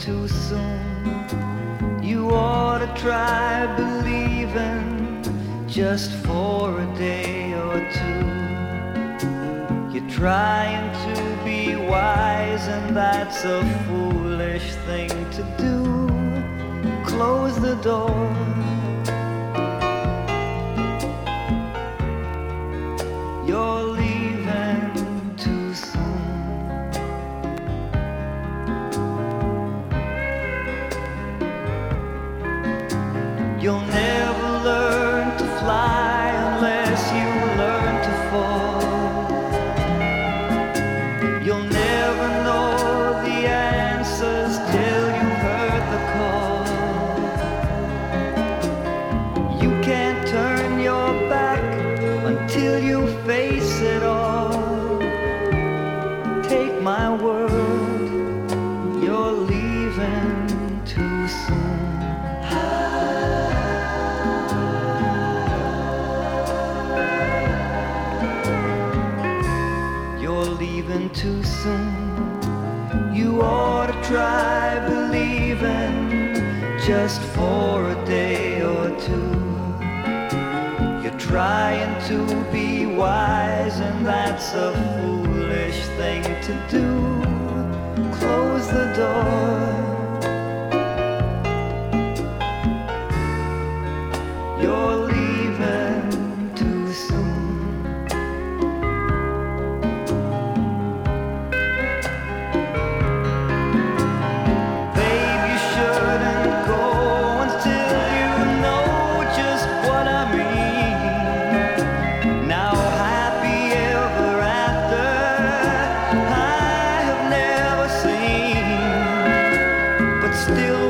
too soon. You ought to try believing just for a day or two. You're trying to be wise, and that's a foolish thing to do. Close the door. You're leaving too soon. You'll never learn to fly unless you learn to fall. You'll never know the answers till you've heard the call. You can't turn your back until you face it all. Take my word, you're leaving too soon. You're leaving too soon. You ought to try believing just for a day or two. You're trying to be wise, and that's a foolish thing to do. Close the door. You're leaving too soon. Babe, you shouldn't go until you know just what I mean. Now happy ever after I have never seen, but still